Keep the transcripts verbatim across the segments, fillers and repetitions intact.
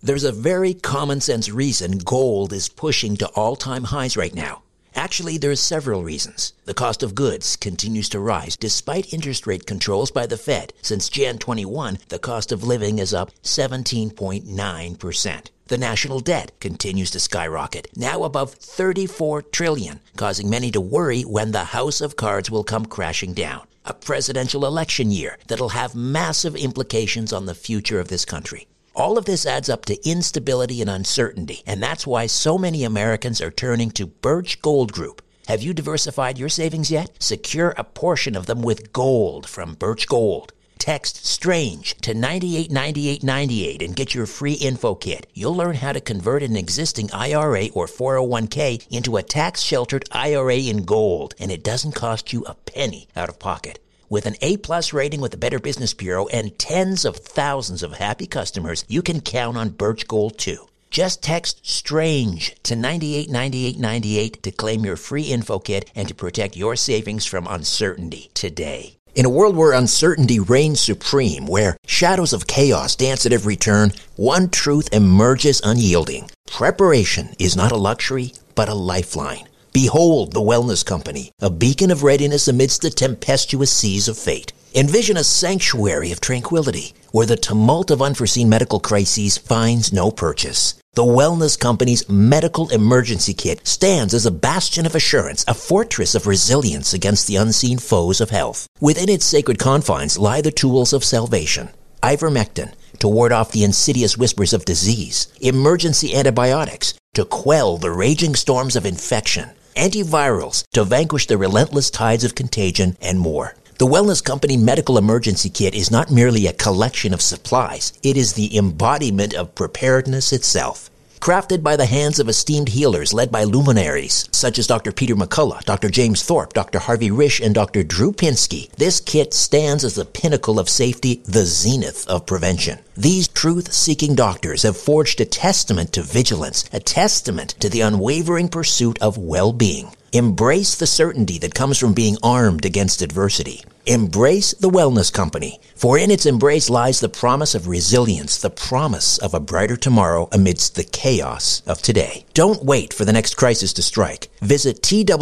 There's a very common sense reason gold is pushing to all-time highs right now. Actually, there's several reasons. The cost of goods continues to rise despite interest rate controls by the Fed. Since January twenty-first, the cost of living is up seventeen point nine percent. The national debt continues to skyrocket, now above thirty-four trillion dollars, causing many to worry when the house of cards will come crashing down. A presidential election year that'll have massive implications on the future of this country. All of this adds up to instability and uncertainty, and that's why so many Americans are turning to Birch Gold Group. Have you diversified your savings yet? Secure a portion of them with gold from Birch Gold. Text STRANGE to ninety-eight ninety-eight ninety-eight and get your free info kit. You'll learn how to convert an existing I R A or four oh one k into a tax-sheltered I R A in gold, and it doesn't cost you a penny out of pocket. With an A-plus rating with the Better Business Bureau and tens of thousands of happy customers, you can count on Birch Gold too. Just text STRANGE to ninety-eight ninety-eight ninety-eight to claim your free info kit and to protect your savings from uncertainty today. In a world where uncertainty reigns supreme, where shadows of chaos dance at every turn, one truth emerges unyielding. Preparation is not a luxury, but a lifeline. Behold the Wellness Company, a beacon of readiness amidst the tempestuous seas of fate. Envision a sanctuary of tranquility, where the tumult of unforeseen medical crises finds no purchase. The Wellness Company's Medical Emergency Kit stands as a bastion of assurance, a fortress of resilience against the unseen foes of health. Within its sacred confines lie the tools of salvation. Ivermectin, to ward off the insidious whispers of disease. Emergency antibiotics, to quell the raging storms of infection. Antivirals, to vanquish the relentless tides of contagion, and more. The Wellness Company Medical Emergency Kit is not merely a collection of supplies. It is the embodiment of preparedness itself. Crafted by the hands of esteemed healers led by luminaries such as Doctor Peter McCullough, Doctor James Thorpe, Doctor Harvey Risch, and Doctor Drew Pinsky, this kit stands as the pinnacle of safety, the zenith of prevention. These truth-seeking doctors have forged a testament to vigilance, a testament to the unwavering pursuit of well-being. Embrace the certainty that comes from being armed against adversity. Embrace the Wellness Company, for in its embrace lies the promise of resilience, the promise of a brighter tomorrow amidst the chaos of today. Don't wait for the next crisis to strike. Visit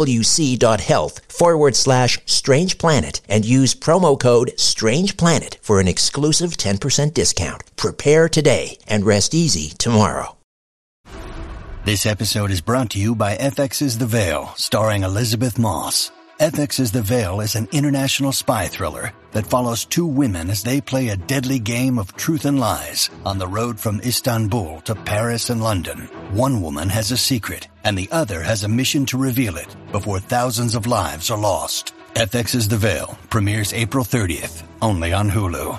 twc.health forward slash Strange Planet and use promo code Strange Planet for an exclusive ten percent discount. Prepare today and rest easy tomorrow. This episode is brought to you by F X's The Veil, starring Elizabeth Moss. F X's The Veil is an international spy thriller that follows two women as they play a deadly game of truth and lies on the road from Istanbul to Paris and London. One woman has a secret, and the other has a mission to reveal it before thousands of lives are lost. F X's The Veil premieres April thirtieth, only on Hulu.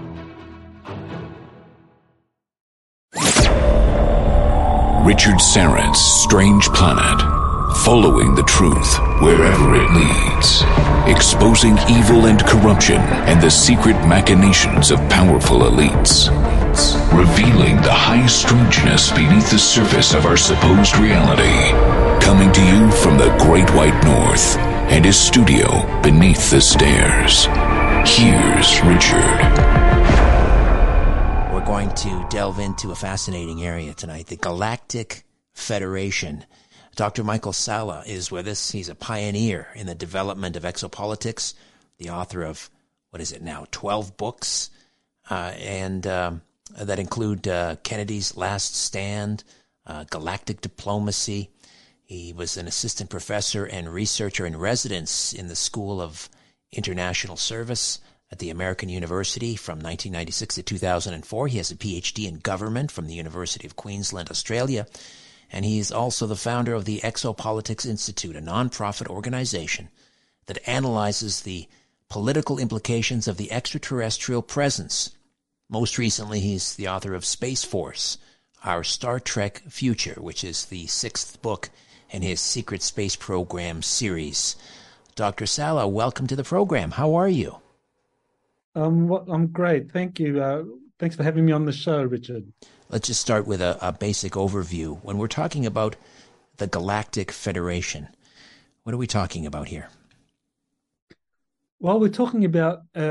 Richard Syrett's Strange Planet. Following the truth wherever it leads. Exposing evil and corruption and the secret machinations of powerful elites. Revealing the high strangeness beneath the surface of our supposed reality. Coming to you from the Great White North and his studio beneath the stairs. Here's Richard. We're going to delve into a fascinating area tonight, the Galactic Federation. Doctor Michael Salla is with us. He's a pioneer in the development of exopolitics, the author of, what is it now, twelve books, uh, and um, that include uh, Kennedy's Last Stand, uh, Galactic Diplomacy. He was an assistant professor and researcher in residence in the School of International Service at the American University from nineteen ninety-six to two thousand four. He has a P H D in government from the University of Queensland, Australia. And he is also the founder of the Exopolitics Institute, a nonprofit organization that analyzes the political implications of the extraterrestrial presence. Most recently, he's the author of Space Force, Our Star Trek Future, which is the sixth book in his Secret Space Program series. Doctor Salla, welcome to the program. How are you? Um, well, I'm great. Thank you. Uh, thanks for having me on the show, Richard. Let's just start with a, a basic overview. When we're talking about the Galactic Federation, what are we talking about here? Well, we're talking about uh,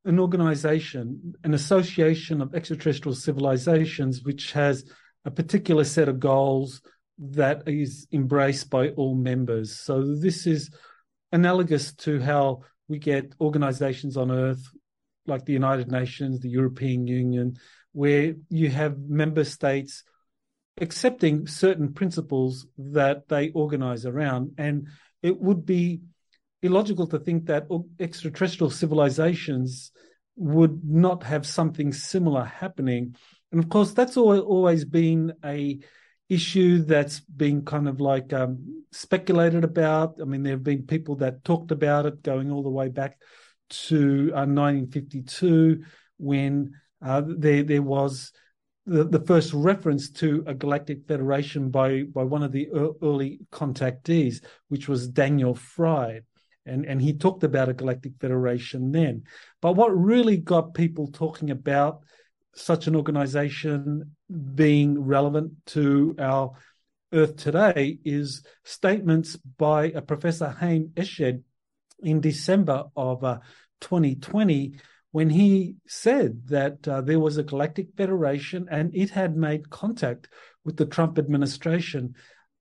an organization, an association of extraterrestrial civilizations, which has a particular set of goals that is embraced by all members. So this is analogous to how we get organizations on Earth like the United Nations, the European Union, where you have member states accepting certain principles that they organize around. And it would be illogical to think that extraterrestrial civilizations would not have something similar happening. And of course, that's always been a issue that's been kind of like um, speculated about. I mean, there have been people that talked about it going all the way back to uh, nineteen fifty-two, when uh, there there was the, the first reference to a galactic federation by by one of the early contactees, which was Daniel Fry. And, and he talked about a galactic federation then. But what really got people talking about such an organization being relevant to our Earth today is statements by a Professor Haim Eshed in December of uh, twenty twenty, when he said that uh, there was a galactic federation and it had made contact with the Trump administration.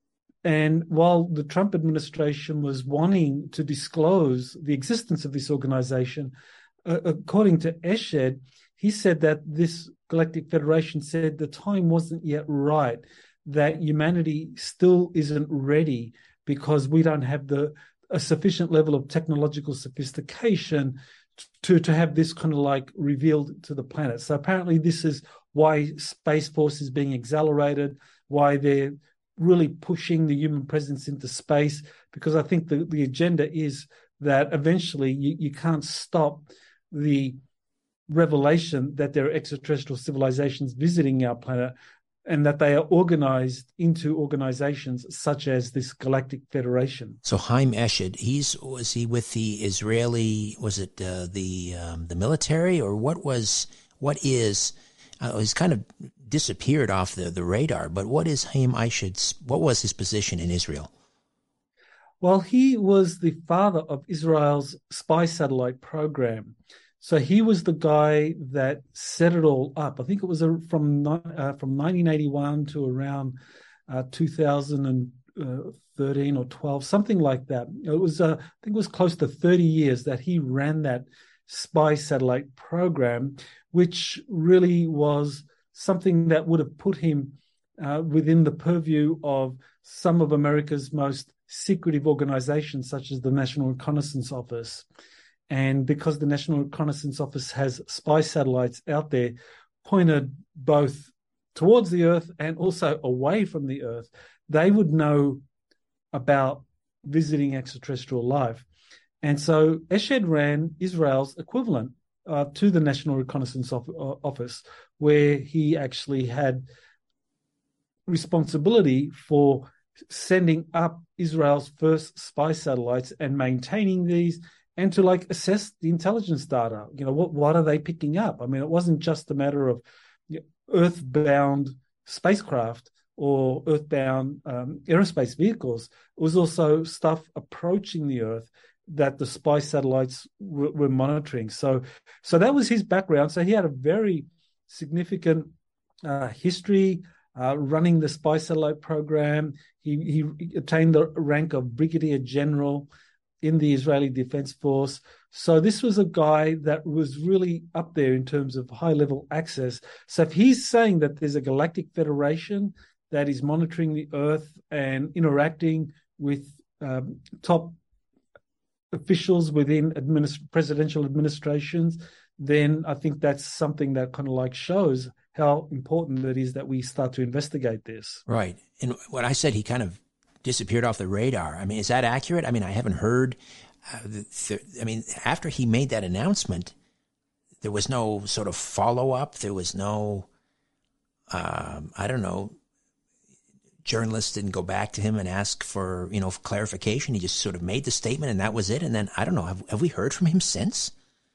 And while the Trump administration was wanting to disclose the existence of this organization, uh, according to Eshed, he said that this galactic federation said the time wasn't yet right, that humanity still isn't ready because we don't have the a sufficient level of technological sophistication to, to have this kind of like revealed to the planet. So apparently this is why Space Force is being accelerated, why they're really pushing the human presence into space, because I think the, the agenda is that eventually you, you can't stop the revelation that there are extraterrestrial civilizations visiting our planet, and that they are organized into organizations such as this Galactic Federation. So Haim Eshed, he's was he with the Israeli? Was it uh, the um, the military, or what was what is? Uh, he's kind of disappeared off the, the radar. But what is Haim Eshed's? What was his position in Israel? Well, he was the father of Israel's spy satellite program. So he was the guy that set it all up. I think it was a, from uh, from nineteen eighty-one to around uh, two thousand thirteen or twelve, something like that. It was, uh, I think, it was close to thirty years that he ran that spy satellite program, which really was something that would have put him uh, within the purview of some of America's most secretive organizations, such as the National Reconnaissance Office. And because the National Reconnaissance Office has spy satellites out there pointed both towards the Earth and also away from the Earth, they would know about visiting extraterrestrial life. And so Eshed ran Israel's equivalent uh, to the National Reconnaissance Office, where he actually had responsibility for sending up Israel's first spy satellites and maintaining these, and to like assess the intelligence data. You know, what what are they picking up? I mean, it wasn't just a matter of you know, earthbound spacecraft or earthbound um, aerospace vehicles. It was also stuff approaching the Earth that the spy satellites w- were monitoring. So, so that was his background. So he had a very significant uh, history uh, running the spy satellite program. He, he attained the rank of brigadier general in the Israeli Defense Force. So this was a guy that was really up there in terms of high-level access. So if he's saying that there's a galactic federation that is monitoring the Earth and interacting with um, top officials within administ- presidential administrations, then I think that's something that kind of like shows how important it is that we start to investigate this. Right. And what I said, he kind of disappeared off the radar. I mean, is that accurate? I mean, I haven't heard. Uh, th- I mean, after he made that announcement, there was no sort of follow-up. There was no, um, I don't know, journalists didn't go back to him and ask for, you know, clarification. He just sort of made the statement and that was it. And then, I don't know, have, have we heard from him since?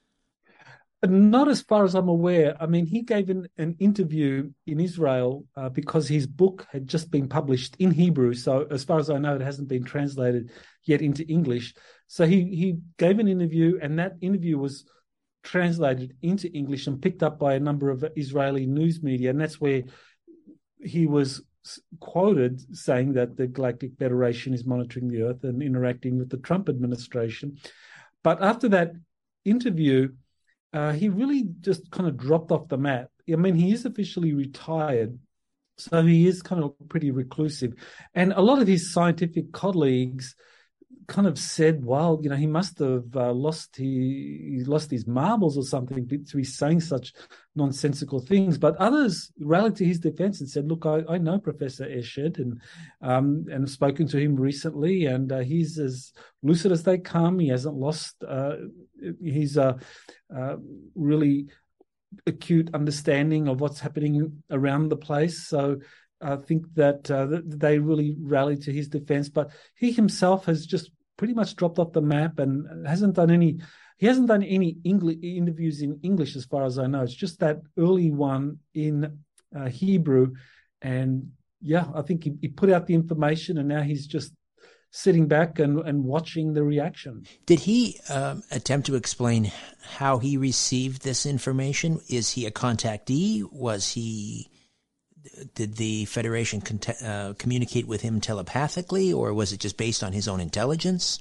Not as far as I'm aware. I mean, he gave an, an interview in Israel uh, because his book had just been published in Hebrew. So as far as I know, it hasn't been translated yet into English. So he, he gave an interview, and that interview was translated into English and picked up by a number of Israeli news media, and that's where he was quoted saying that the Galactic Federation is monitoring the Earth and interacting with the Trump administration. But after that interview, uh, he really just kind of dropped off the map. I mean, he is officially retired, so he is kind of pretty reclusive. And a lot of his scientific colleagues kind of said, well, you know, he must have uh, lost he, he lost his marbles or something to be saying such nonsensical things. But others rallied to his defense and said, look, I, I know Professor Eshed and um, and have spoken to him recently, and uh, he's as lucid as they come. He hasn't lost uh, his uh, uh, really acute understanding of what's happening around the place. So I think that uh, they really rallied to his defense, but he himself has just pretty much dropped off the map and hasn't done any. He hasn't done any English interviews in English, as far as I know. It's just that early one in uh, Hebrew, and yeah, I think he, he put out the information, and now he's just sitting back and, and watching the reaction. Did he um, attempt to explain how he received this information? Is he a contactee? Was he? Did the Federation con- uh, communicate with him telepathically, or was it just based on his own intelligence?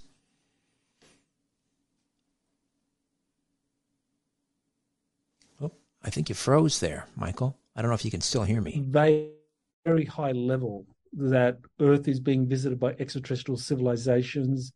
Oh, I think you froze there, Michael. I don't know if you can still hear me. Very, very high level that Earth is being visited by extraterrestrial civilizations,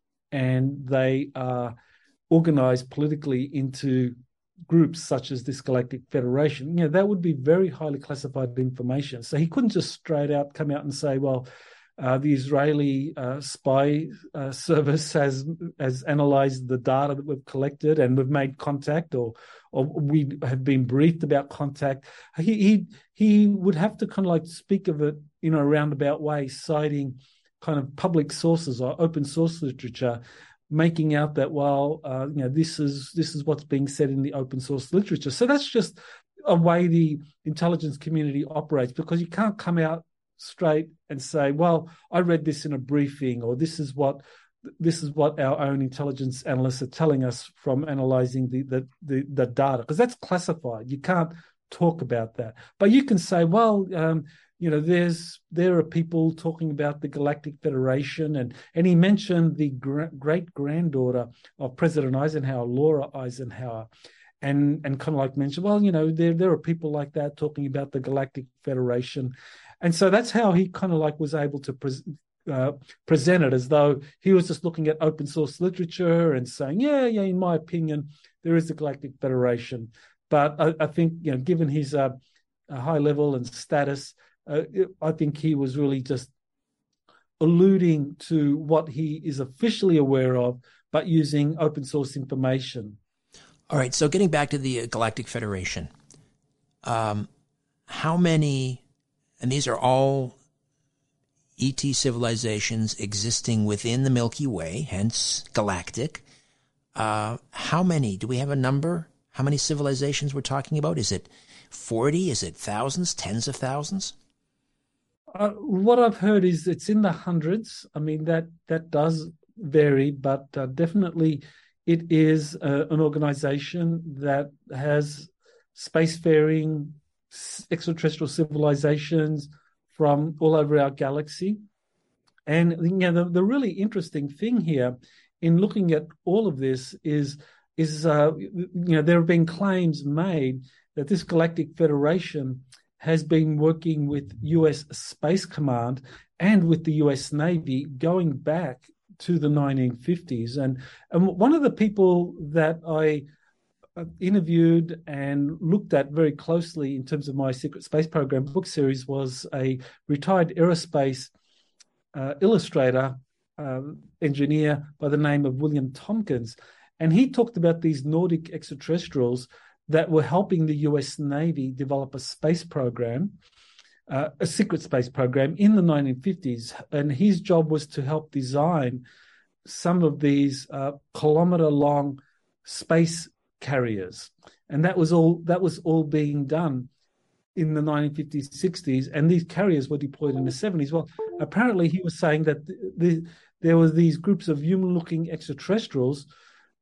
and they are organized politically into groups such as this Galactic Federation. You know, that would be very highly classified information. So he couldn't just straight out come out and say, well, uh, the Israeli uh, spy uh, service has has analyzed the data that we've collected and we've made contact, or or we have been briefed about contact. He he he would have to kind of like speak of it in a roundabout way, citing kind of public sources or open source literature, making out that, well, uh, you know, this is this is what's being said in the open source literature. So that's just a way the intelligence community operates, because you can't come out straight and say, well, I read this in a briefing, or this is what this is what our own intelligence analysts are telling us from analyzing the the the, the data, because that's classified. You can't talk about that. But you can say, well, um, you know, there's there are people talking about the Galactic Federation, and and he mentioned the gra- great granddaughter of President Eisenhower, Laura Eisenhower, and and kind of like mentioned, well, you know, there there are people like that talking about the Galactic Federation, and so that's how he kind of like was able to pre- uh, present it, as though he was just looking at open source literature and saying, yeah, yeah, in my opinion, there is the Galactic Federation. But I, I think, you know, given his uh, high level and status, Uh, I think he was really just alluding to what he is officially aware of, but using open source information. All right, so getting back to the Galactic Federation, um, how many, and these are all E T civilizations existing within the Milky Way, hence galactic. Uh, how many? Do we have a number? How many civilizations we're talking about? Is it forty? Is it thousands, tens of thousands? Uh, what I've heard is it's in the hundreds. I mean, that that does vary, but uh, definitely it is uh, an organization that has spacefaring extraterrestrial civilizations from all over our galaxy. And you know, the, the really interesting thing here in looking at all of this is, is uh, you know, there have been claims made that this Galactic Federation has been working with U S Space Command and with the U S Navy going back to the nineteen fifties. And, and one of the people that I interviewed and looked at very closely in terms of my Secret Space Program book series was a retired aerospace uh, illustrator, uh, engineer by the name of William Tompkins. And he talked about these Nordic extraterrestrials that were helping the U S Navy develop a space program, uh, a secret space program in the nineteen fifties. And his job was to help design some of these uh, kilometer-long space carriers. And that was all that was all being done in the nineteen fifties, sixties, and these carriers were deployed in the seventies. Well, apparently he was saying that the, the, there were these groups of human-looking extraterrestrials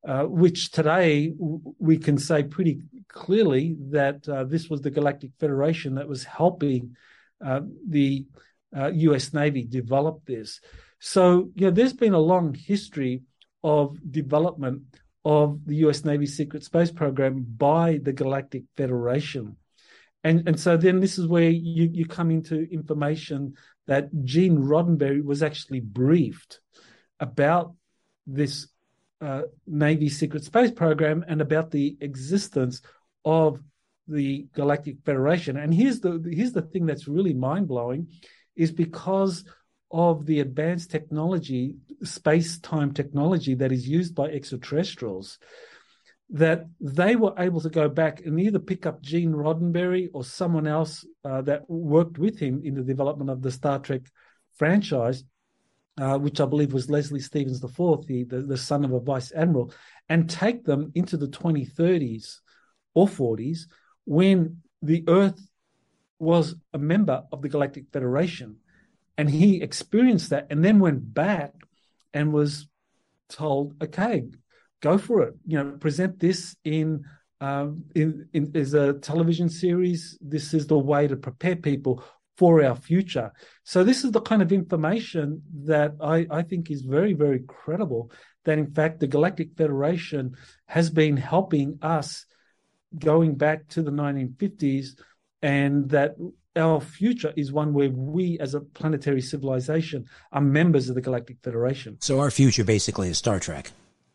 uh, which today w- we can say pretty clearly that uh, this was the Galactic Federation that was helping uh, the uh, U S Navy develop this. So, you know, there's been a long history of development of the U S Navy secret space program by the Galactic Federation. And, and so then this is where you, you come into information that Gene Roddenberry was actually briefed about this uh, Navy secret space program and about the existence of the Galactic Federation. And here's the here's the thing that's really mind-blowing, is because of the advanced technology, space-time technology that is used by extraterrestrials, that they were able to go back and either pick up Gene Roddenberry or someone else uh, that worked with him in the development of the Star Trek franchise, uh, which I believe was Leslie Stevens the Fourth, the, the, the son of a vice admiral, and take them into the twenty thirties or forties when the Earth was a member of the Galactic Federation. And he experienced that and then went back and was told, okay, go for it. You know, present this in, um, in, in as a television series. This is the way to prepare people for our future. So this is the kind of information that I, I think is very, very credible, that in fact the Galactic Federation has been helping us going back to the nineteen fifties, and that our future is one where we as a planetary civilization are members of the Galactic Federation. So our future basically is Star Trek.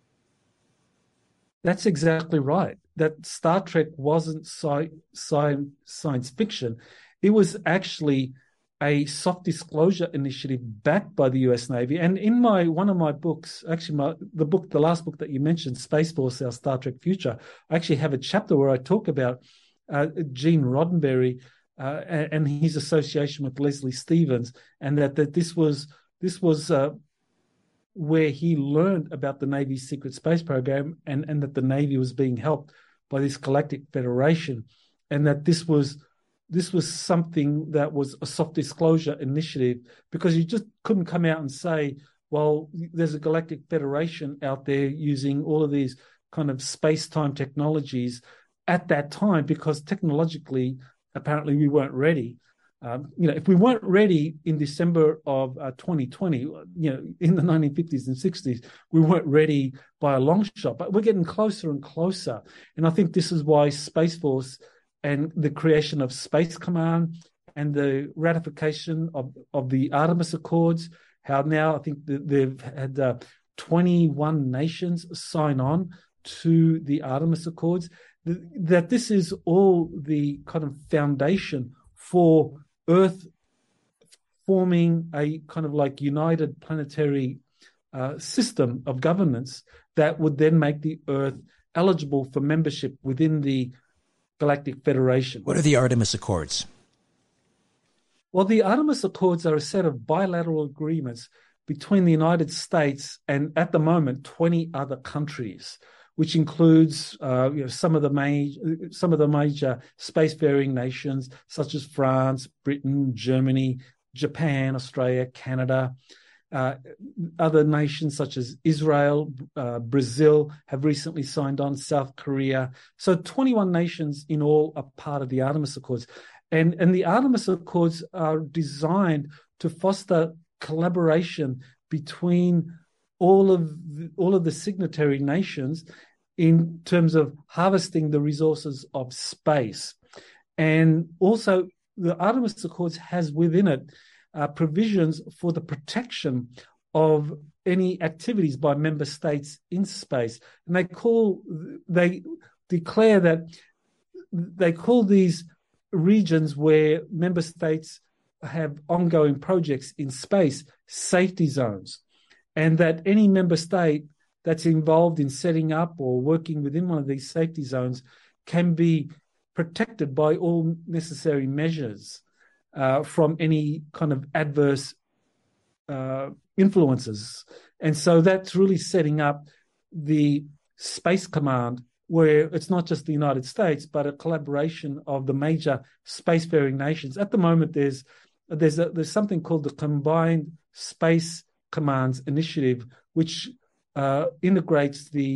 That's exactly right. That Star Trek wasn't sci- sci- science fiction. It was actually a soft disclosure initiative backed by the U S Navy. And in my one of my books, actually my, the book, the last book that you mentioned, Space Force, Our Star Trek Future, I actually have a chapter where I talk about uh, Gene Roddenberry uh, and, and his association with Leslie Stevens, and that, that this was this was uh, where he learned about the Navy's secret space program, and, and that the Navy was being helped by this Galactic Federation, and that this was this was something that was a soft disclosure initiative, because you just couldn't come out and say, well, there's a Galactic Federation out there using all of these kind of space-time technologies at that time, because technologically, apparently we weren't ready. Um, you know, if we weren't ready in December of uh, twenty twenty, you know, in the nineteen fifties and sixties, we weren't ready by a long shot, but we're getting closer and closer. And I think this is why Space Force and the creation of Space Command and the ratification of, of the Artemis Accords, how now I think they've had uh, twenty-one nations sign on to the Artemis Accords, that this is all the kind of foundation for Earth forming a kind of like united planetary uh, system of governance that would then make the Earth eligible for membership within the Galactic Federation. What are the Artemis Accords? Well, the Artemis Accords are a set of bilateral agreements between the United States and, at the moment, twenty other countries, which includes uh, you know, some of the major some of the major spacefaring nations such as France, Britain, Germany, Japan, Australia, Canada. Uh, other nations such as Israel, uh, Brazil have recently signed on, South Korea. So twenty-one nations in all are part of the Artemis Accords. And, and the Artemis Accords are designed to foster collaboration between all of the, all of the signatory nations in terms of harvesting the resources of space. And also the Artemis Accords has within it uh, provisions for the protection of any activities by member states in space. And they call, they declare that they call these regions where member states have ongoing projects in space safety zones, and that any member state that's involved in setting up or working within one of these safety zones can be protected by all necessary measures uh, from any kind of adverse uh, influences. And so that's really setting up the Space Command, where it's not just the United States, but a collaboration of the major spacefaring nations. At the moment, there's there's a, there's something called the Combined Space Commands Initiative, which uh, integrates the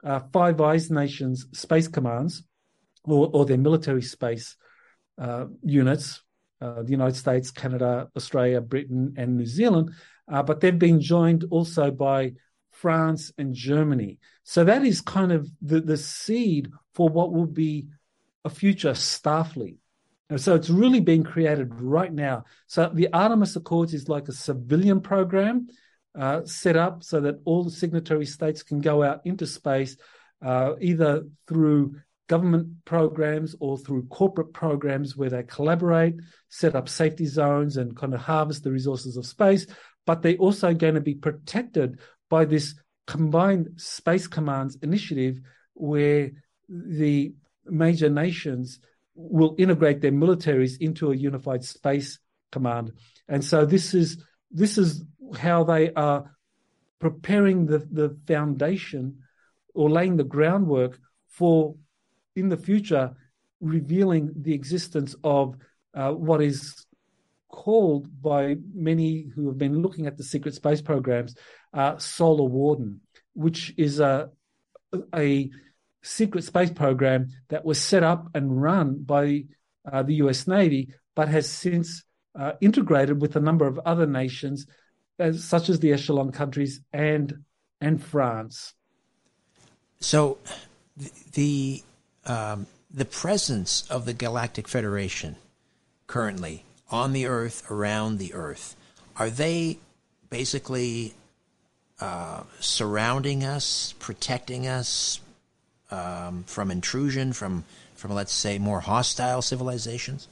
uh, Five Eyes nations space commands, or, or their military space uh, units, uh, the United States, Canada, Australia, Britain, and New Zealand, uh, but they've been joined also by France and Germany. So that is kind of the, the seed for what will be a future Starfleet. And so it's really being created right now. So the Artemis Accords is like a civilian program uh, set up so that all the signatory states can go out into space, uh, either through government programs or through corporate programs where they collaborate, set up safety zones and kind of harvest the resources of space. But they're also going to be protected by this combined space commands initiative where the major nations will integrate their militaries into a unified space command. And so this is this is how they are preparing the, the foundation or laying the groundwork for, in the future, revealing the existence of uh, what is called by many who have been looking at the secret space programs, uh, Solar Warden, which is a, a secret space program that was set up and run by uh, the U S Navy, but has since uh, integrated with a number of other nations, as, such as the Echelon countries and and France. So the um, the presence of the Galactic Federation currently on the Earth, around the Earth, are they basically uh, surrounding us, protecting us um, from intrusion, from, from, let's say, more hostile civilizations?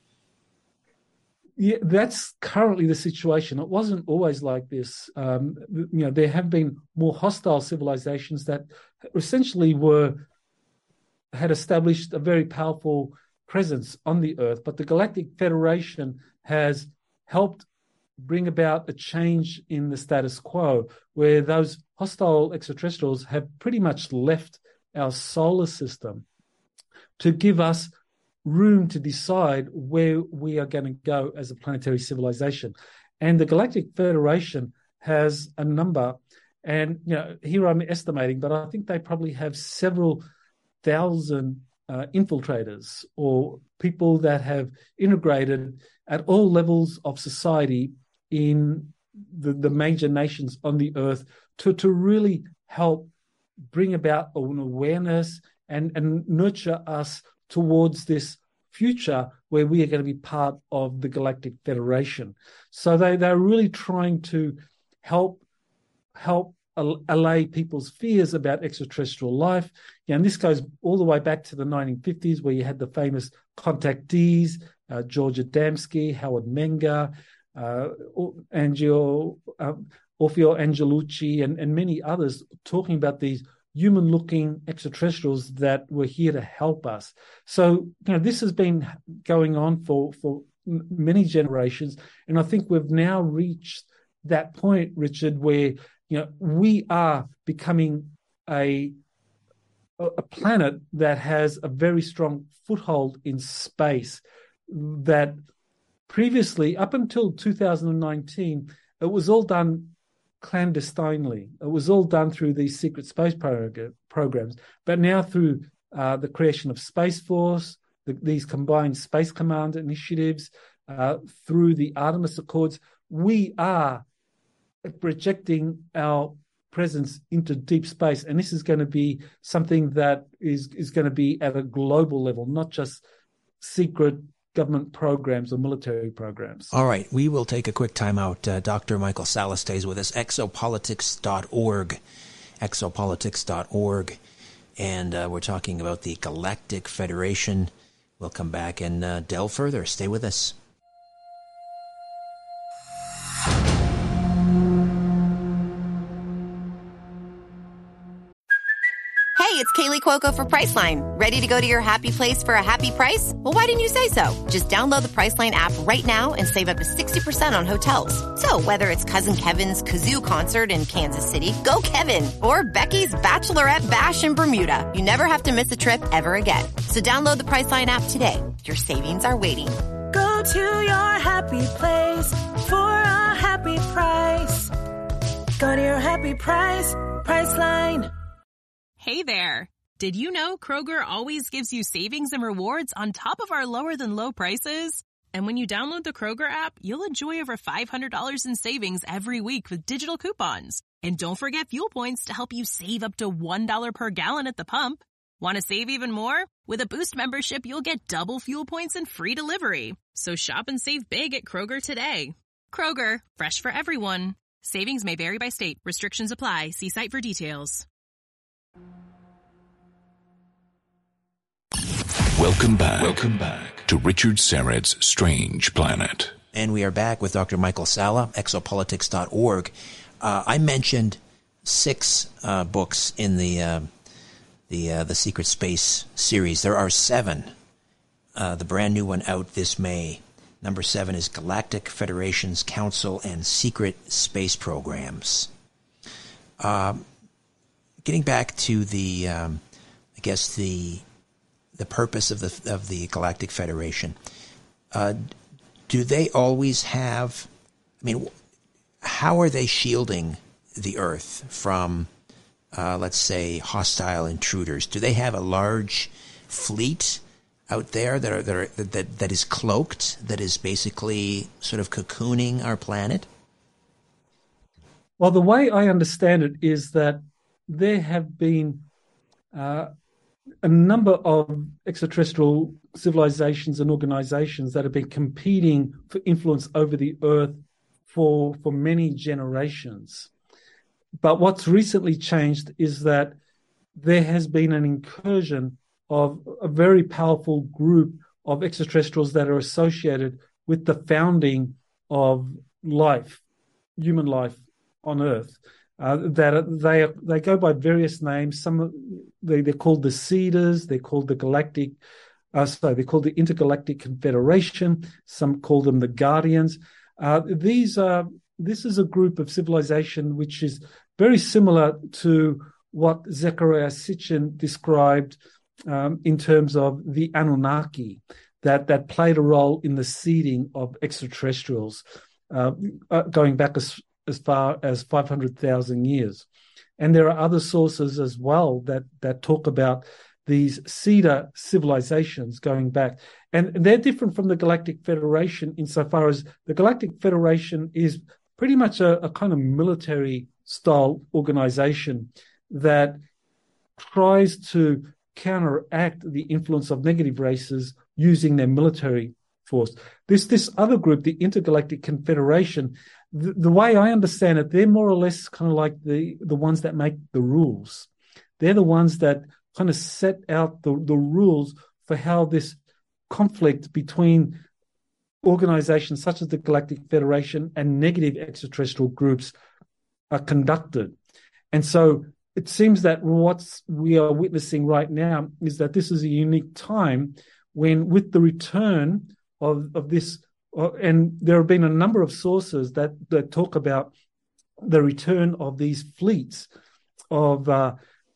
Yeah, that's currently the situation. It wasn't always like this. Um, you know, there have been more hostile civilizations that essentially were had established a very powerful presence on the Earth, but the Galactic Federation has helped bring about a change in the status quo, where those hostile extraterrestrials have pretty much left our solar system to give us room to decide where we are going to go as a planetary civilization. And the Galactic Federation has a number, and you know, here I'm estimating, but I think they probably have several thousand uh, infiltrators or people that have integrated at all levels of society in the, the major nations on the Earth to, to really help bring about an awareness and, and nurture us towards this future where we are going to be part of the Galactic Federation. So they, they're really trying to help help allay people's fears about extraterrestrial life. Yeah, and this goes all the way back to the nineteen fifties, where you had the famous contactees, uh, George Adamski, Howard Menger, uh, Angio, uh, Orfeo Angelucci, and, and many others talking about these human-looking extraterrestrials that were here to help us. So, you know, this has been going on for, for many generations, and I think we've now reached that point, Richard, where you know we are becoming a a planet that has a very strong foothold in space. That previously, up until two thousand nineteen, it was all done clandestinely. It was all done through these secret space prog- programs. But now through uh, the creation of Space Force, the, these combined Space Command initiatives, uh, through the Artemis Accords, we are projecting our presence into deep space. And this is going to be something that is, is going to be at a global level, not just secret government programs or military programs. All right, we will take a quick time out. Uh, Doctor Michael Salas stays with us, exopolitics dot org, exopolitics dot org, and uh, we're talking about the Galactic Federation. We'll come back and uh, delve further. Stay with us. It's Kaylee Cuoco for Priceline. Ready to go to your happy place for a happy price? Well, why didn't you say so? Just download the Priceline app right now and save up to sixty percent on hotels. So whether it's Cousin Kevin's Kazoo Concert in Kansas City, go Kevin, or Becky's Bachelorette Bash in Bermuda, you never have to miss a trip ever again. So download the Priceline app today. Your savings are waiting. Go to your happy place for a happy price. Go to your happy price, Priceline. Hey there. Did you know Kroger always gives you savings and rewards on top of our lower than low prices? And when you download the Kroger app, you'll enjoy over five hundred dollars in savings every week with digital coupons. And don't forget fuel points to help you save up to one dollar per gallon at the pump. Want to save even more? With a Boost membership, you'll get double fuel points and free delivery. So shop and save big at Kroger today. Kroger, fresh for everyone. Savings may vary by state. Restrictions apply. See site for details. Welcome back. Welcome back to Richard Syrett's Strange Planet. And we are back with Doctor Michael Salla, exopolitics dot org. Uh, I mentioned six uh, books in the uh, the uh, the Secret Space series. There are seven. Uh, the brand new one out this May. Number seven is Galactic Federation's Council and Secret Space Programs. Uh, getting back to the, um, I guess the the purpose of the of the Galactic Federation. Uh, do they always have? I mean, how are they shielding the Earth from, uh, let's say, hostile intruders? Do they have a large fleet out there that are, that, are, that that is cloaked, that is basically sort of cocooning our planet? Well, the way I understand it is that there have been uh, a number of extraterrestrial civilizations and organizations that have been competing for influence over the Earth for for many generations. But what's recently changed is that there has been an incursion of a very powerful group of extraterrestrials that are associated with the founding of life, human life on Earth. Uh, that they they go by various names. Some they they're called the Seeders. They're called the Galactic. Uh, sorry, they're called the Intergalactic Confederation. Some call them the Guardians. Uh, these are this is a group of civilization which is very similar to what Zecharia Sitchin described um, in terms of the Anunnaki, that that played a role in the seeding of extraterrestrials, uh, uh, going back as as far as five hundred thousand years. And there are other sources as well that that talk about these Seeder civilizations going back. And they're different from the Galactic Federation insofar as the Galactic Federation is pretty much a, a kind of military-style organization that tries to counteract the influence of negative races using their military force. This this other group, the Intergalactic Confederation, the, the way I understand it, they're more or less kind of like the, the ones that make the rules. They're the ones that kind of set out the, the rules for how this conflict between organizations such as the Galactic Federation and negative extraterrestrial groups are conducted. And so it seems that what we are witnessing right now is that this is a unique time when, with the return of, of this, uh, and there have been a number of sources that, that talk about the return of these fleets of uh,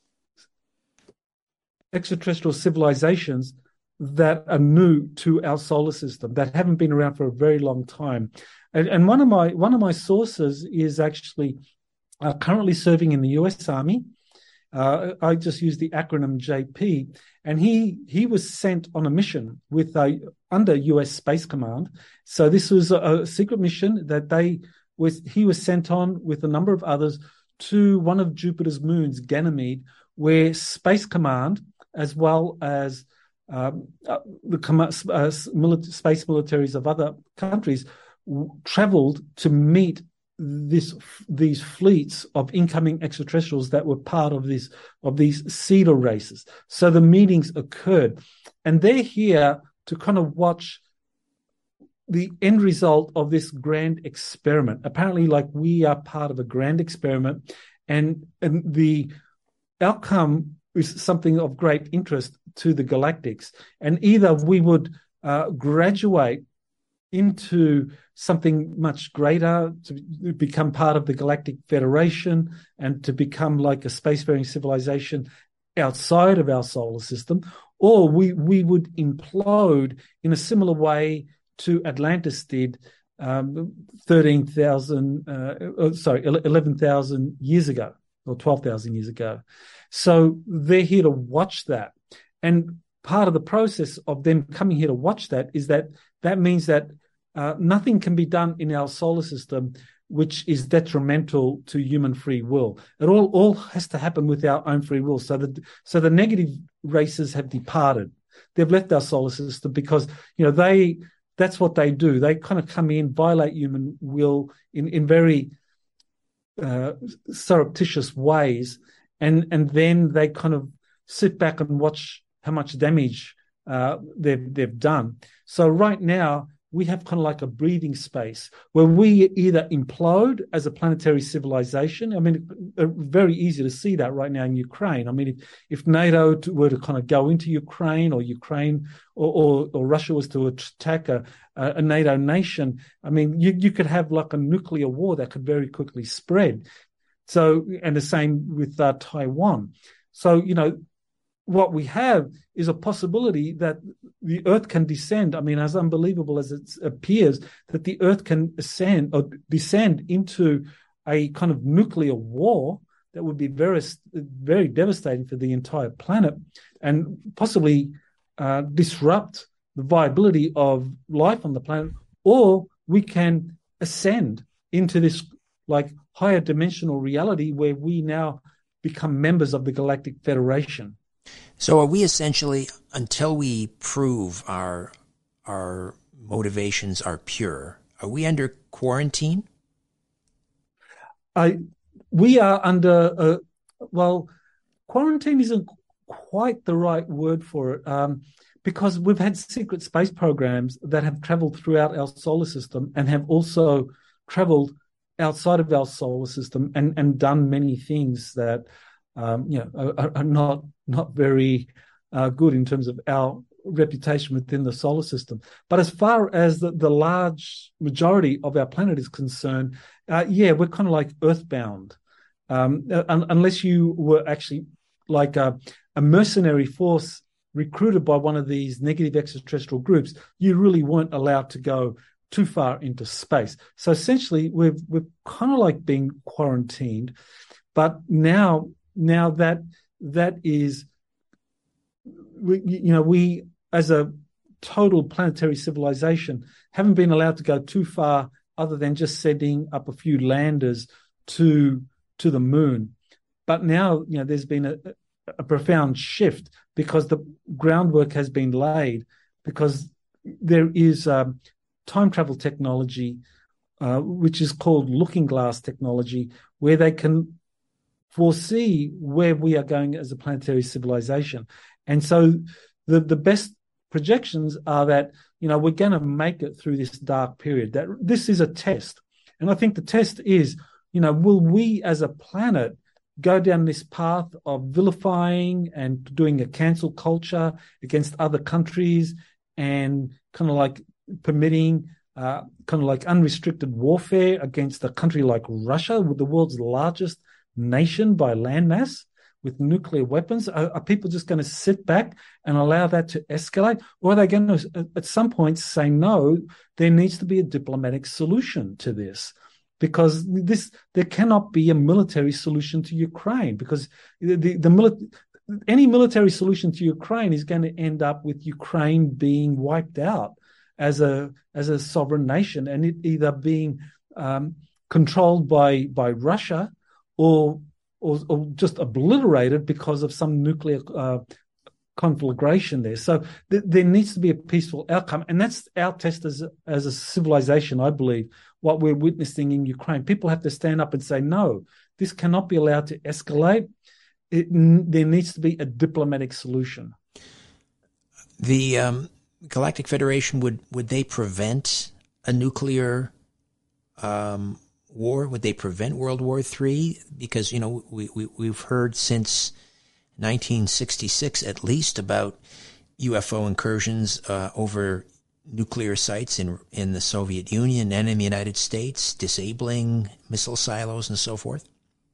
extraterrestrial civilizations that are new to our solar system, that haven't been around for a very long time. And, and one of my one of my sources is actually uh, currently serving in the U S Army. Uh, I just use the acronym J P, and he he was sent on a mission with a under U S Space Command. So this was a, a secret mission that they was he was sent on with a number of others to one of Jupiter's moons, Ganymede, where Space Command, as well as um, uh, the com- uh, mili- space militaries of other countries, w- traveled to meet this these fleets of incoming extraterrestrials that were part of this of these Seeder races. So the meetings occurred, and they're here to kind of watch the end result of this grand experiment. Apparently, like, we are part of a grand experiment, and and the outcome is something of great interest to the galactics. And either we would uh, graduate into something much greater, to become part of the Galactic Federation and to become like a spacefaring civilization outside of our solar system, or we, we would implode in a similar way to Atlantis did um, thirteen thousand, uh, sorry, eleven thousand years ago. or twelve thousand years ago. So they're here to watch that. And part of the process of them coming here to watch that is that that means that uh, nothing can be done in our solar system which is detrimental to human free will. It all, all has to happen with our own free will. So the, so the negative races have departed. They've left our solar system because, you know, they, that's what they do. They kind of come in, violate human will in, in very uh, surreptitious ways. And, and then they kind of sit back and watch how much damage uh, they've, they've done. So right now, we have kind of like a breathing space where we either implode as a planetary civilization. I mean, very easy to see that right now in Ukraine. I mean, if, if NATO were to kind of go into Ukraine, or Ukraine or, or, or Russia was to attack a, a NATO nation, I mean, you, you could have like a nuclear war that could very quickly spread. So, and the same with uh, Taiwan. So, you know, what we have is a possibility that the Earth can descend. I mean, as unbelievable as it appears, that the Earth can ascend or descend into a kind of nuclear war that would be very, very devastating for the entire planet, and possibly uh, disrupt the viability of life on the planet. Or we can ascend into this like higher dimensional reality where we now become members of the Galactic Federation. So are we essentially, until we prove our our motivations are pure, are we under quarantine? I, we are under, uh, well, quarantine isn't quite the right word for it, um, because we've had secret space programs that have traveled throughout our solar system and have also traveled outside of our solar system and, and done many things that Um, you know, are, are not not very uh, good in terms of our reputation within the solar system. But as far as the, the large majority of our planet is concerned, uh, yeah, we're kind of like earthbound. Um, un- unless you were actually like a, a mercenary force recruited by one of these negative extraterrestrial groups, you really weren't allowed to go too far into space. So essentially, we've we're kind of like being quarantined. But now. Now that that is, we, you know, we as a total planetary civilization haven't been allowed to go too far, other than just sending up a few landers to to the moon. But now, you know, there's been a, a profound shift because the groundwork has been laid, because there is um, time travel technology, uh, which is called looking glass technology, where they can foresee where we are going as a planetary civilization. And so the, the best projections are that, you know, we're going to make it through this dark period, that this is a test. And I think the test is, you know, will we as a planet go down this path of vilifying and doing a cancel culture against other countries and kind of like permitting uh, kind of like unrestricted warfare against a country like Russia, with the world's largest nation by landmass with nuclear weapons? Are, are people just going to sit back and allow that to escalate? Or are they going to, at some point, say, no, there needs to be a diplomatic solution to this? Because this, there cannot be a military solution to Ukraine, because the, the, the mili- any military solution to Ukraine is going to end up with Ukraine being wiped out as a as a sovereign nation, and it either being um, controlled by by Russia, Or, or or just obliterated because of some nuclear uh, conflagration there. So th- there needs to be a peaceful outcome, and that's our test as as a civilization. I believe what we're witnessing in Ukraine. People have to stand up and say, no, this cannot be allowed to escalate. It, n- there needs to be a diplomatic solution. The um, Galactic Federation, would would they prevent a nuclear Um, war? Would they prevent World War Three? Because, you know, we, we, we've heard since nineteen sixty-six at least about U F O incursions uh, over nuclear sites in in the Soviet Union and in the United States, disabling missile silos and so forth.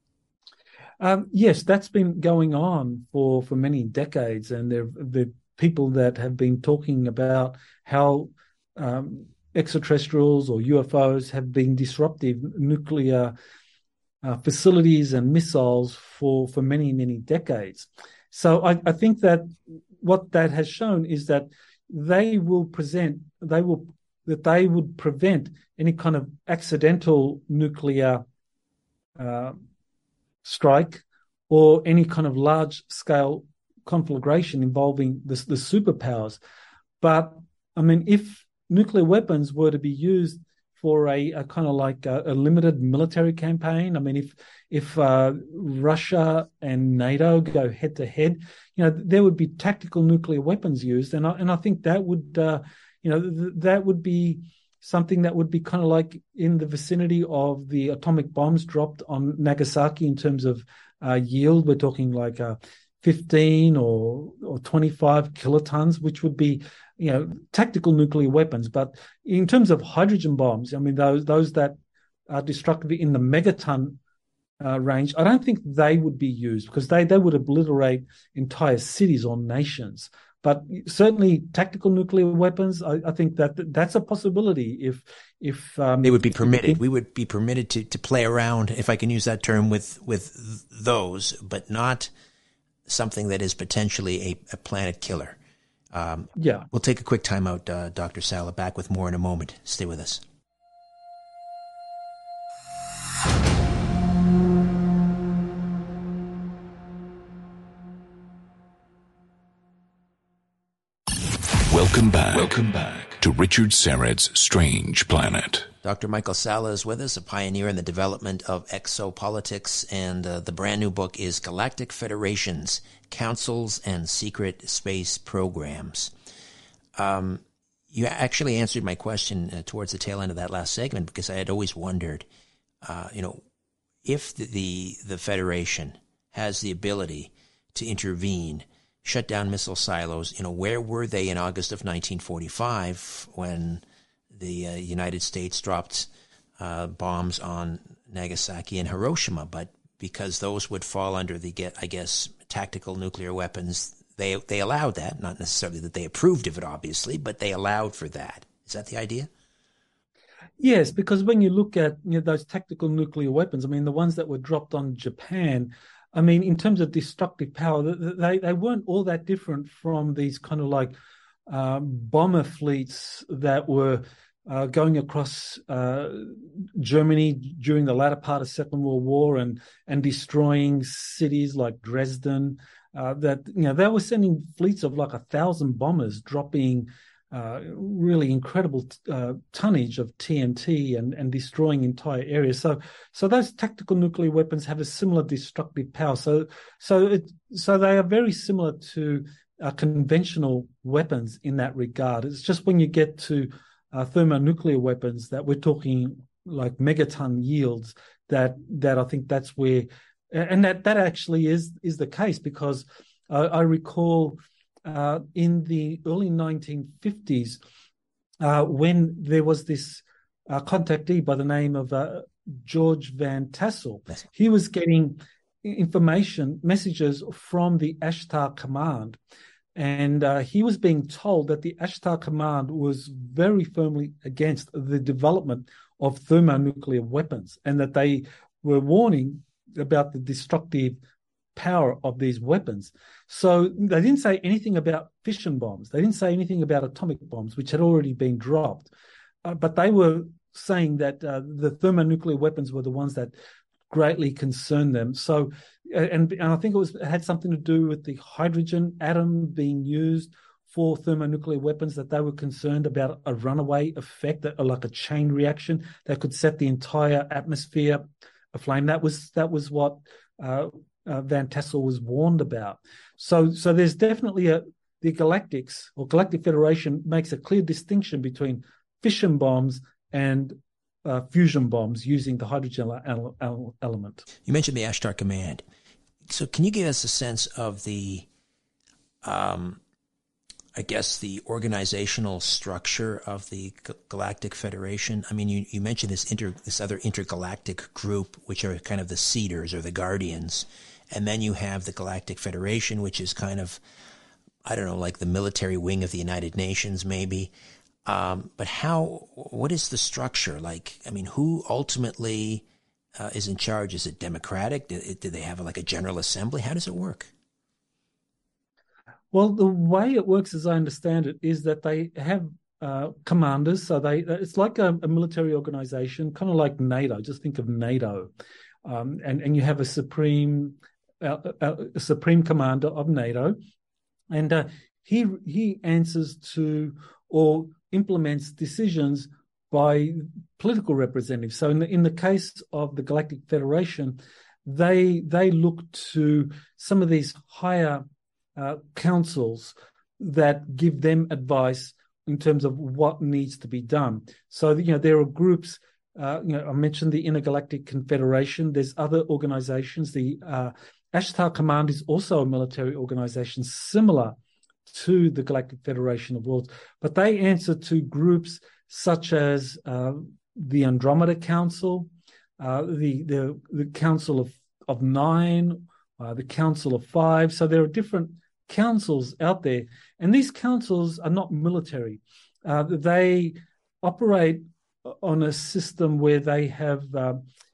Um, yes, that's been going on for, for many decades, and there the people that have been talking about how um, extraterrestrials or U F Os have been disruptive nuclear uh, facilities and missiles for, for many, many decades. So I, I think that what that has shown is that they will present, they will, that they would prevent any kind of accidental nuclear uh, strike or any kind of large-scale conflagration involving the, the superpowers. But, I mean, if nuclear weapons were to be used for a, a kind of like a, a limited military campaign, I mean, if if uh, Russia and NATO go head-to-head, you know, there would be tactical nuclear weapons used. And I, and I think that would, uh, you know, th- that would be something that would be kind of like in the vicinity of the atomic bombs dropped on Nagasaki in terms of uh, yield. We're talking like uh, fifteen or or twenty-five kilotons, which would be, you know, tactical nuclear weapons. But in terms of hydrogen bombs, I mean, those those that are destructive in the megaton uh, range, I don't think they would be used because they, they would obliterate entire cities or nations. But certainly tactical nuclear weapons, I, I think that that's a possibility if if um, they would be permitted. We would be permitted to, to play around, if I can use that term, with with those, but not something that is potentially a, a planet killer. Um, yeah. We'll take a quick time out, uh, Doctor Salla. Back with more in a moment. Stay with us. Welcome back. Welcome back to Richard Syrett's Strange Planet. Doctor Michael Salla is with us, a pioneer in the development of exopolitics, and uh, the brand new book is Galactic Federations, Councils and Secret Space Programs. Um, you actually answered my question uh, towards the tail end of that last segment, because I had always wondered, uh, you know, if the, the the Federation has the ability to intervene, shut down missile silos, you know, where were they in August of nineteen forty-five when the uh, United States dropped uh, bombs on Nagasaki and Hiroshima? But because those would fall under the, I guess, tactical nuclear weapons, they they allowed that. Not necessarily that they approved of it, obviously, but they allowed for that. Is that the idea? Yes, because when you look at, you know, those tactical nuclear weapons, I mean, the ones that were dropped on Japan, I mean, in terms of destructive power, they, they weren't all that different from these kind of like um, bomber fleets that were uh, going across uh, Germany during the latter part of Second World War and and destroying cities like Dresden. Uh, that, you know, they were sending fleets of like a thousand bombers dropping Uh, really incredible uh, tonnage of T N T and, and destroying entire areas. So, so those tactical nuclear weapons have a similar destructive power. So, so it, so they are very similar to uh, conventional weapons in that regard. It's just when you get to uh, thermonuclear weapons that we're talking like megaton yields. That that I think that's where, and that that actually is is the case, because uh, I recall. Uh, in the early nineteen fifties, uh, when there was this uh, contactee by the name of uh, George Van Tassel, yes. He was getting information, messages from the Ashtar Command, and uh, he was being told that the Ashtar Command was very firmly against the development of thermonuclear weapons, and that they were warning about the destructive power of these weapons. So they didn't say anything about fission bombs. They didn't say anything about atomic bombs, which had already been dropped. Uh, but they were saying that uh, the thermonuclear weapons were the ones that greatly concerned them. So, and, and I think it was it had something to do with the hydrogen atom being used for thermonuclear weapons, that they were concerned about a runaway effect, like a chain reaction that could set the entire atmosphere aflame. That was that was what uh, uh, Van Tassel was warned about. So, so there's definitely a the Galactics or Galactic Federation makes a clear distinction between fission bombs and uh, fusion bombs using the hydrogen ele- ele- element. You mentioned the Ashtar Command. So can you give us a sense of the, um, I guess, the organizational structure of the G- Galactic Federation? I mean, you, you mentioned this inter, this other intergalactic group, which are kind of the Seeders or the Guardians. And then you have the Galactic Federation, which is kind of, I don't know, like the military wing of the United Nations, maybe. Um, but how, what is the structure like? I mean, who ultimately uh, is in charge? Is it democratic? Do, do they have like a general assembly? How does it work? Well, the way it works, as I understand it, is that they have uh, commanders. So they it's like a, a military organization, kind of like NATO. Just think of NATO, um, and and you have a supreme uh, a supreme commander of NATO, and uh, he he answers to or implements decisions by political representatives. So in the in the case of the Galactic Federation, they they look to some of these higher Uh, councils that give them advice in terms of what needs to be done. So, you know, there are groups, uh, you know, I mentioned the Intergalactic Confederation. There's other organizations. The uh, Ashtar Command is also a military organization similar to the Galactic Federation of Worlds, but they answer to groups such as uh, the Andromeda Council, uh, the, the, the Council of, of Nine, uh, the Council of Five. So there are different councils out there, and these councils are not military. Uh, they operate on a system where they have uh,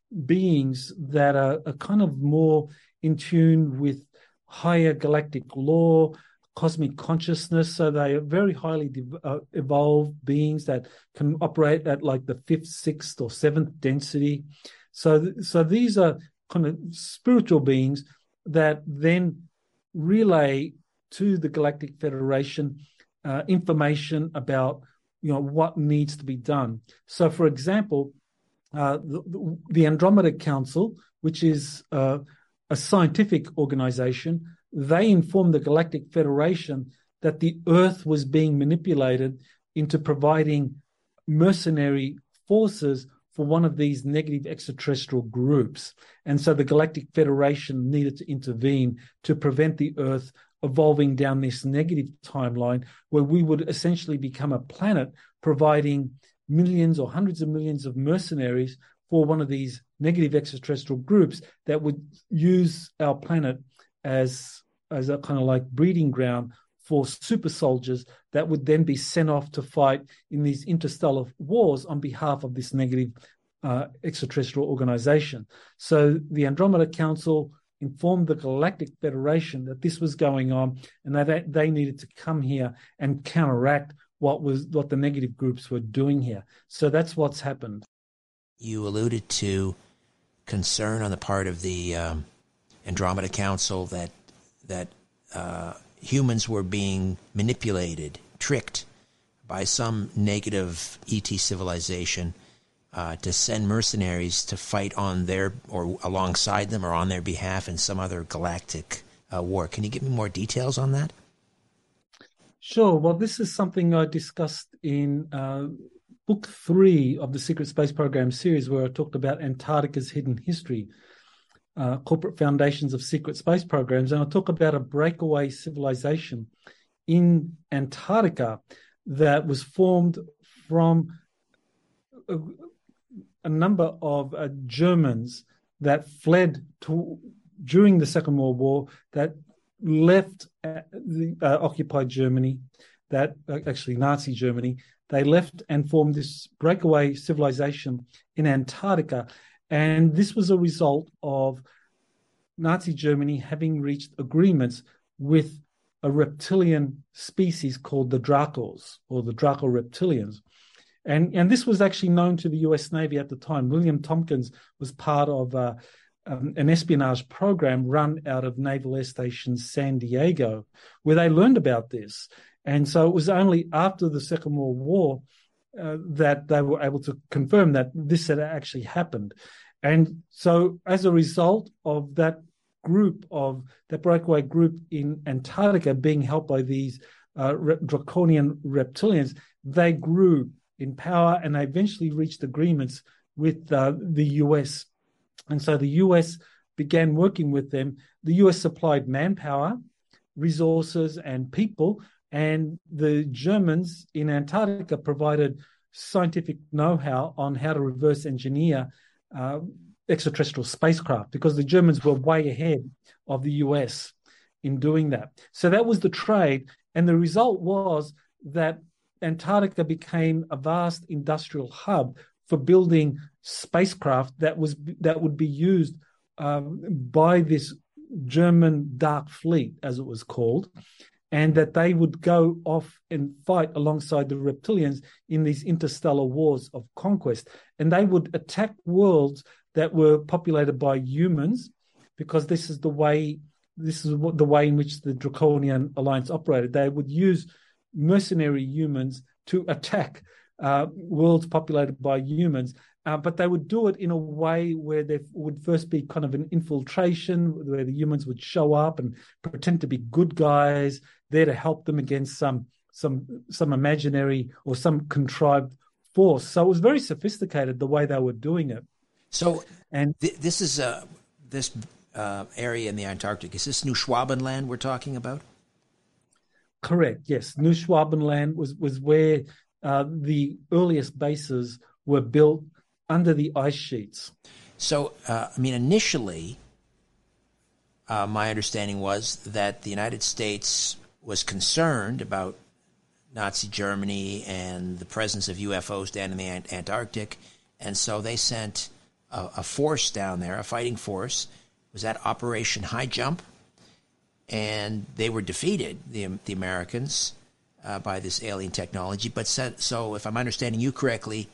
beings that are, are kind of more in tune with higher galactic law, cosmic consciousness. So they are very highly de- uh, evolved beings that can operate at like the fifth, sixth, or seventh density. So, th- so these are kind of spiritual beings that then relay to the Galactic Federation uh, information about, you know, what needs to be done. So, for example, uh, the, the Andromeda Council, which is uh, a scientific organization, they informed the Galactic Federation that the Earth was being manipulated into providing mercenary forces for one of these negative extraterrestrial groups. And so the Galactic Federation needed to intervene to prevent the Earth evolving down this negative timeline where we would essentially become a planet providing millions or hundreds of millions of mercenaries for one of these negative extraterrestrial groups that would use our planet as, as a kind of like breeding ground for super soldiers that would then be sent off to fight in these interstellar wars on behalf of this negative uh, extraterrestrial organization. So the Andromeda Council informed the Galactic Federation that this was going on and that they needed to come here and counteract what was what the negative groups were doing here. So that's what's happened. You alluded to concern on the part of the um, Andromeda Council that that uh, humans were being manipulated, tricked by some negative E T civilization uh, to send mercenaries to fight on their or alongside them or on their behalf in some other galactic uh, war. Can you give me more details on that? Sure. Well, this is something I discussed in uh, book three of the Secret Space Program series, where I talked about Antarctica's hidden history, uh, corporate foundations of secret space programs. And I talk about a breakaway civilization in Antarctica that was formed from a, a number of uh, Germans that fled to, during the Second World War, that left uh, the uh, occupied Germany, that uh, actually Nazi Germany. They left and formed this breakaway civilization in Antarctica. And this was a result of Nazi Germany having reached agreements with a reptilian species called the Dracos, or the Draco reptilians. And, and this was actually known to the U S Navy at the time. William Tompkins was part of uh, um, an espionage program run out of Naval Air Station San Diego, where they learned about this. And so it was only after the Second World War uh, that they were able to confirm that this had actually happened. And so as a result of that group of, that breakaway group in Antarctica being helped by these uh, re- draconian reptilians, they grew in power and they eventually reached agreements with uh, the U S. And so the U S began working with them. The U S supplied manpower, resources, and people, and the Germans in Antarctica provided scientific know-how on how to reverse engineer uh, extraterrestrial spacecraft, because the Germans were way ahead of the U S in doing that. So that was the trade. And the result was that Antarctica became a vast industrial hub for building spacecraft that was that would be used um, by this German Dark Fleet, as it was called, and that they would go off and fight alongside the reptilians in these interstellar wars of conquest. And they would attack worlds that were populated by humans, because this is the way this is the way in which the Draconian Alliance operated. They would use mercenary humans to attack uh, worlds populated by humans, uh, but they would do it in a way where there would first be kind of an infiltration, where the humans would show up and pretend to be good guys there to help them against some some some imaginary or some contrived force. So it was very sophisticated the way they were doing it. So, and th- this is uh, this uh, area in the Antarctic. Is this New Schwabenland we're talking about? Correct. Yes, New Schwabenland was was where uh, the earliest bases were built under the ice sheets. So, uh, I mean, initially, uh, my understanding was that the United States was concerned about Nazi Germany and the presence of U F Os down in the Ant- Antarctic, and so they sent a, a force down there, a fighting force. Was that Operation High Jump? And they were defeated, the the Americans, uh, by this alien technology. But so, so, if I'm understanding you correctly,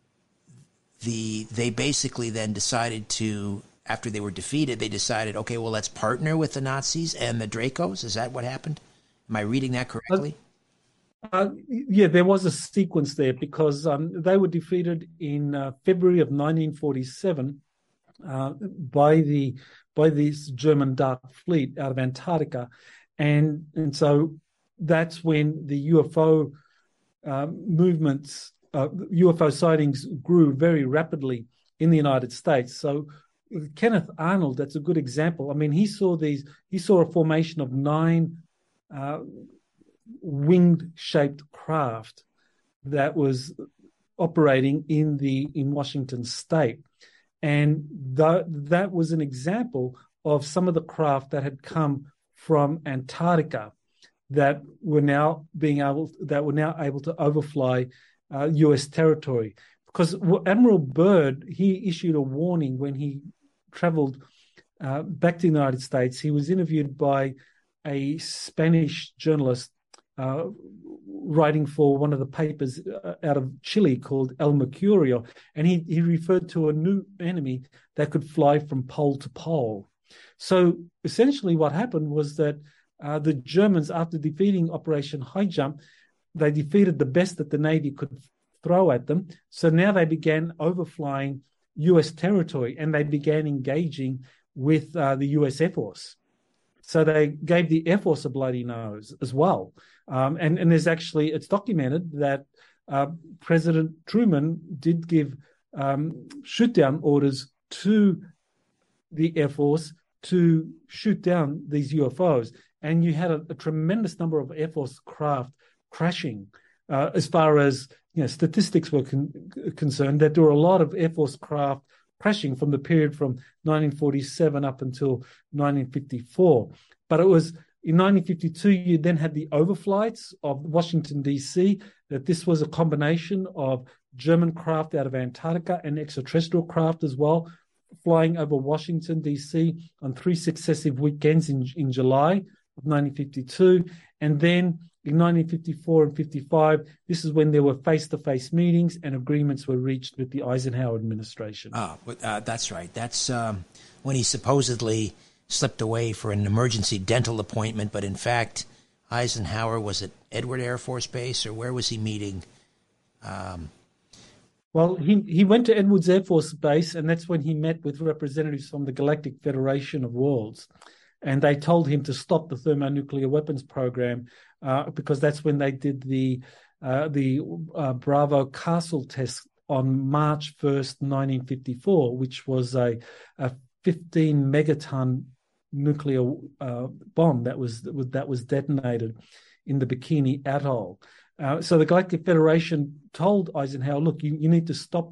the they basically then decided to, after they were defeated, they decided, okay, well, let's partner with the Nazis and the Dracos. Is that what happened? Am I reading that correctly? Uh, uh, yeah, there was a sequence there, because um, they were defeated in uh, February of nineteen forty-seven uh, by the by this German Dark Fleet out of Antarctica, and and so that's when the U F O uh, movements, uh, U F O sightings grew very rapidly in the United States. So Kenneth Arnold, that's a good example. I mean, he saw these. He saw a formation of nine uh, winged-shaped craft that was operating in the in Washington State. And th- that was an example of some of the craft that had come from Antarctica that were now being able that were now able to overfly uh, U S territory. Because Admiral Byrd, he issued a warning when he traveled uh, back to the United States. He was interviewed by a Spanish journalist uh, writing for one of the papers out of Chile called El Mercurio, and he, he referred to a new enemy that could fly from pole to pole. So essentially what happened was that uh, the Germans, after defeating Operation High Jump, they defeated the best that the Navy could throw at them. So now they began overflying U S territory, and they began engaging with uh, the U S Air Force. So they gave the Air Force a bloody nose as well. Um, and, and there's actually, it's documented that uh, President Truman did give um, shoot-down orders to the Air Force to shoot down these U F Os. And you had a, a tremendous number of Air Force craft crashing. Uh, as far as you know, statistics were con- concerned, that there were a lot of Air Force craft crashing from the period from nineteen forty-seven up until nineteen fifty-four. But it was in nineteen fifty-two, you then had the overflights of Washington, D C, that this was a combination of German craft out of Antarctica and extraterrestrial craft as well, flying over Washington, D C on three successive weekends in, in July of nineteen fifty-two. And then in nineteen fifty-four and fifty-five, this is when there were face-to-face meetings and agreements were reached with the Eisenhower administration. Oh, uh, that's right. That's um, when he supposedly slipped away for an emergency dental appointment, but in fact, Eisenhower was at Edward Air Force Base, or where was he meeting? Um, well, he, he went to Edwards Air Force Base, and that's when he met with representatives from the Galactic Federation of Worlds. And they told him to stop the thermonuclear weapons program uh, because that's when they did the uh, the uh, Bravo Castle test on March first, nineteen fifty-four, which was a, a fifteen megaton nuclear uh, bomb that was that was detonated in the Bikini Atoll. Uh, so the Galactic Federation told Eisenhower, look, you, you need to stop,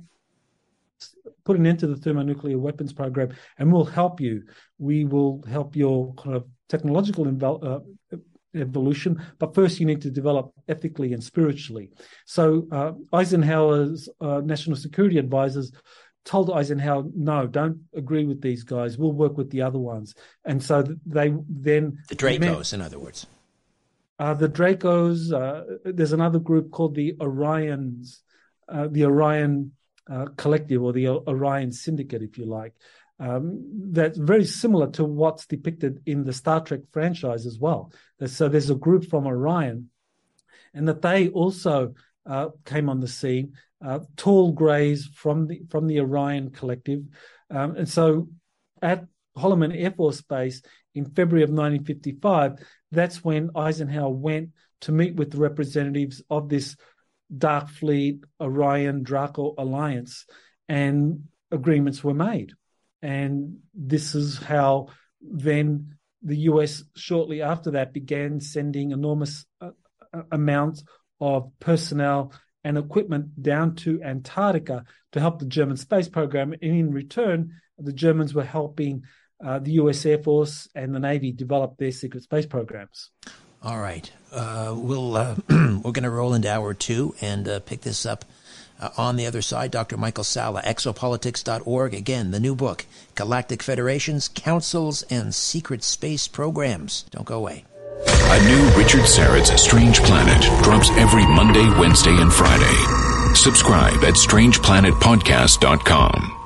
put an end to the thermonuclear weapons program, and we'll help you. We will help your kind of technological invel- uh, evolution, but first you need to develop ethically and spiritually. So uh, Eisenhower's uh, national security advisors told Eisenhower, no, don't agree with these guys. We'll work with the other ones. And so they then... The Dracos, met, in other words. Uh, the Dracos, uh, there's another group called the Orions, uh, the Orion uh, Collective, or the Orion Syndicate, if you like. Um, that's very similar to what's depicted in the Star Trek franchise as well. So there's a group from Orion, and that they also uh, came on the scene, uh, tall greys from the from the Orion Collective. Um, and so at Holloman Air Force Base in February of nineteen fifty-five, that's when Eisenhower went to meet with the representatives of this Dark Fleet, Orion, Draco alliance, and agreements were made. And this is how then the U S shortly after that began sending enormous uh, amounts of personnel and equipment down to Antarctica to help the German space program. And in return, the Germans were helping uh, the U S Air Force and the Navy develop their secret space programs. All right. Uh, we'll, uh, we're going to roll into hour two and uh, pick this up. Uh, on the other side, Doctor Michael Salla, exopolitics dot org. Again, the new book, Galactic Federations, Councils, and Secret Space Programs. Don't go away. A new Richard Syrett's Strange Planet drops every Monday, Wednesday, and Friday. Subscribe at strange planet podcast dot com.